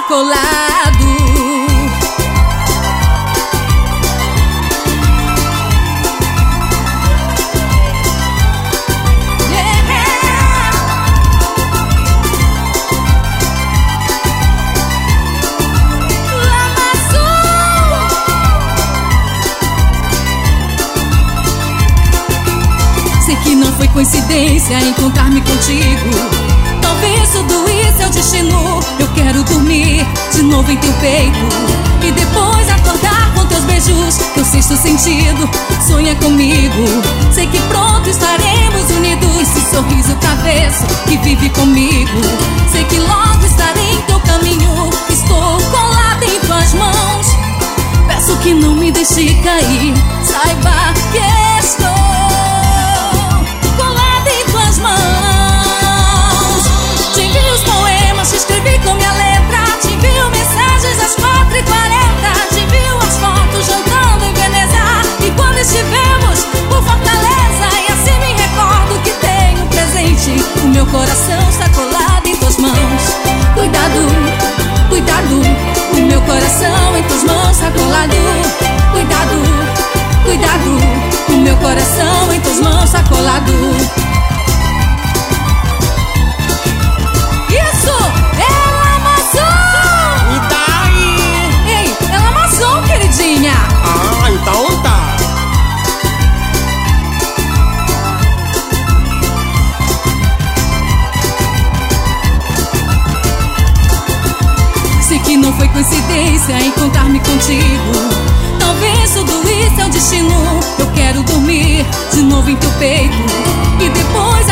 colado. Sei que não foi coincidência encontrar-me contigo. Talvez tudo isso é o destino. Eu quero dormir de novo em teu peito e depois acordar com teus beijos. Teu sexto sentido sonha comigo. Sei que pronto estaremos unidos. Esse sorriso travesso que vive comigo. Sei que logo estarei em teu caminho. Estou colada em tuas mãos. Peço que não me deixe cair. Saiba que estou escrevi com minha letra, te envio mensagens às 4h40. Te envio as fotos jantando em Veneza. E quando estivemos por Fortaleza, e assim me recordo que tenho presente. O meu coração está colado em tuas mãos. Cuidado, cuidado, o meu coração em tuas mãos está colado. Cuidado, cuidado, o meu coração em tuas mãos está colado. Então tá. Sei que não foi coincidência encontrar-me contigo. Talvez tudo isso é o destino. Eu quero dormir de novo em teu peito e depois